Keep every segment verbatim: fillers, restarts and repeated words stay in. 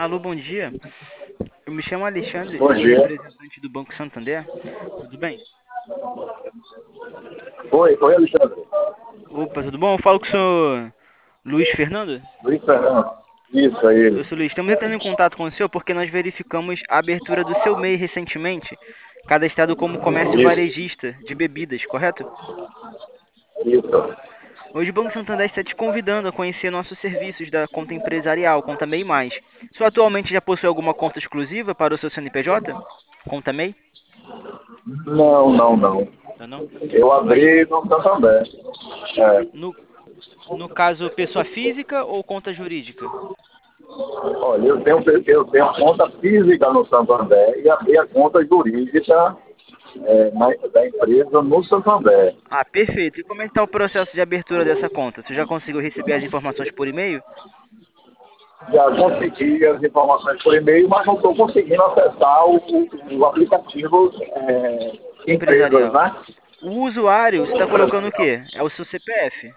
Alô, bom dia. Eu me chamo Alexandre, Bom sou dia. representante do Banco Santander. Tudo bem? Oi, oi, Alexandre. Opa, tudo bom? Eu falo com o senhor Luiz Fernando. Luiz Fernando. Isso aí. Eu sou Luiz. Estamos entrando em contato com o senhor porque nós verificamos a abertura do seu M E I recentemente, cadastrado como comércio Isso, varejista de bebidas, correto? isso. Hoje o Banco Santander está te convidando a conhecer nossos serviços da conta empresarial, Conta M E I Mais. O senhor atualmente já possui alguma conta exclusiva para o seu C N P J? Conta M E I? Não, não, não. Não, não? Eu Mas abri no Santander. É. no, no caso, pessoa física ou conta jurídica? Olha, eu tenho, eu tenho a conta física no Santander e abri a conta jurídica é, na, da empresa no Santander. Ah, perfeito. E como é que está o processo de abertura dessa conta? Você já conseguiu receber as informações por e-mail? Já consegui as informações por e-mail, mas não estou conseguindo acessar o, o, o aplicativo é, empresas, Empresarial. né? O usuário, você está colocando o quê? É o seu C P F.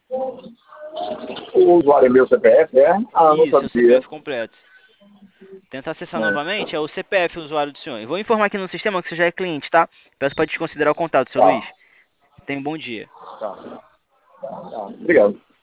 O usuário é meu C P F, é? Ah, não Isso, é o sabia. C P F completo. Tenta acessar É. novamente, é o C P F o usuário do senhor. Eu vou informar aqui no sistema que você já é cliente, tá? Peço para desconsiderar o contato, seu Luiz. Tá, Tenha um bom dia. tá, tá. Obrigado.